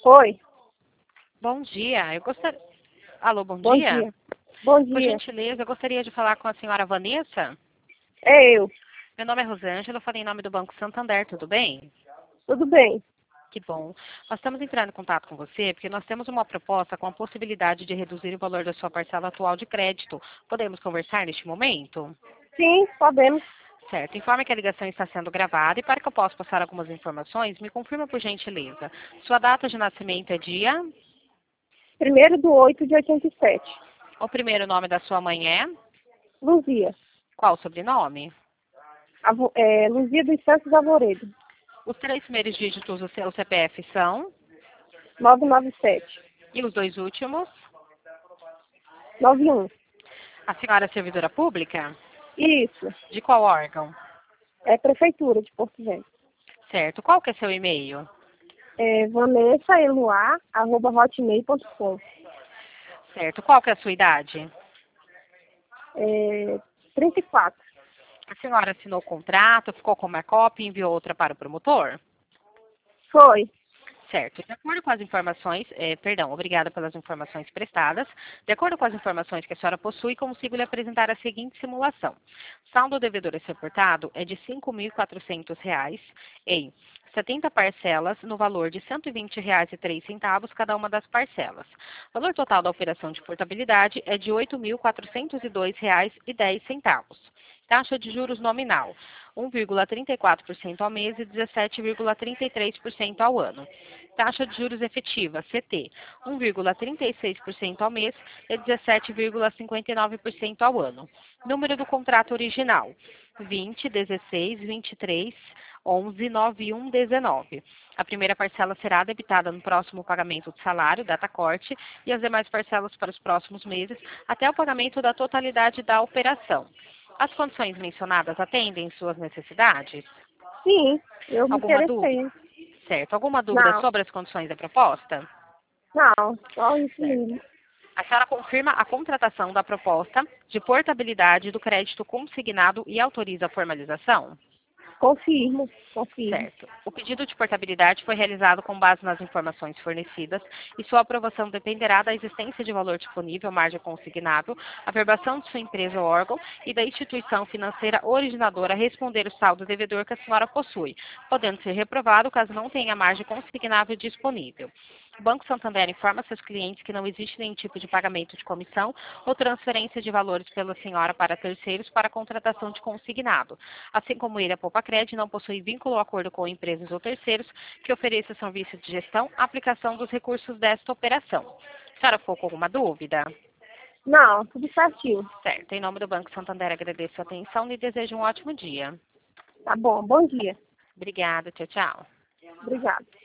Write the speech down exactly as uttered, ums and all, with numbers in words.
Oi, Bom dia, eu gostaria... Alô, bom bom dia? dia. Bom Por dia. gentileza, eu gostaria de falar com a senhora Vanessa. É eu. Meu nome é Rosângela, eu falei em nome do Banco Santander, tudo bem? Tudo bem? Que bom. Nós estamos entrando em contato com você porque nós temos uma proposta com a possibilidade de reduzir o valor da sua parcela atual de crédito. Podemos conversar neste momento? Sim, podemos. Certo. Informe que a ligação está sendo gravada e para que eu possa passar algumas informações, me confirma por gentileza. Sua data de nascimento é dia? Primeiro do oito de oitenta e sete. O primeiro nome da sua mãe é? Luzia. Qual o sobrenome? Avo, é, Luzia dos Santos Arvoredo. Os três primeiros dígitos do seu C P F são? nove nove sete. E os dois últimos? nove um. A senhora é servidora pública? Isso. De qual órgão? É Prefeitura de Porto Velho. Certo. Qual que é seu e-mail? É vanessa eluá arroba hotmail ponto com. Certo. Qual que é a sua idade? É trinta e quatro. A senhora assinou o contrato, ficou com uma cópia e enviou outra para o promotor? Foi. Certo. De acordo com as informações, eh, perdão, obrigada pelas informações prestadas. De acordo com as informações que a senhora possui, consigo lhe apresentar a seguinte simulação. Saldo devedor a ser reportado é de cinco mil e quatrocentos reais em setenta parcelas no valor de cento e vinte reais e três centavos cada uma das parcelas. O valor total da operação de portabilidade é de oito mil quatrocentos e dois reais e dez centavos. Taxa de juros nominal, um vírgula trinta e quatro por cento ao mês e dezessete vírgula trinta e três por cento ao ano. Taxa de juros efetiva, C T, um vírgula trinta e seis por cento ao mês e dezessete vírgula cinquenta e nove por cento ao ano. Número do contrato original, vinte, dezesseis, vinte e três, onze, noventa e um, dezenove. A primeira parcela será debitada no próximo pagamento do salário, data corte, e as demais parcelas para os próximos meses, até o pagamento da totalidade da operação. As condições mencionadas atendem suas necessidades? Sim, eu me Alguma dúvida? interessei. Certo. Alguma dúvida Não, sobre as condições da proposta? não, só isso Certo. mesmo. A senhora confirma a contratação da proposta de portabilidade do crédito consignado e autoriza a formalização? Confirmo, confirmo. Certo. O pedido de portabilidade foi realizado com base nas informações fornecidas e sua aprovação dependerá da existência de valor disponível, margem consignável, a verbação de sua empresa ou órgão e da instituição financeira originadora a responder o saldo devedor que a senhora possui, podendo ser reprovado caso não tenha margem consignável disponível. O Banco Santander informa seus clientes que não existe nenhum tipo de pagamento de comissão ou transferência de valores pela senhora para terceiros para a contratação de consignado. Assim como ele, a Poupa-Cred não possui vínculo ou acordo com empresas ou terceiros que ofereçam serviço de gestão, aplicação dos recursos desta operação. A senhora ficou com alguma dúvida? Não, tudo certinho. Certo. Em nome do Banco Santander, agradeço a atenção e desejo um ótimo dia. Tá bom, bom dia. Obrigada. Tchau, tchau. Obrigada.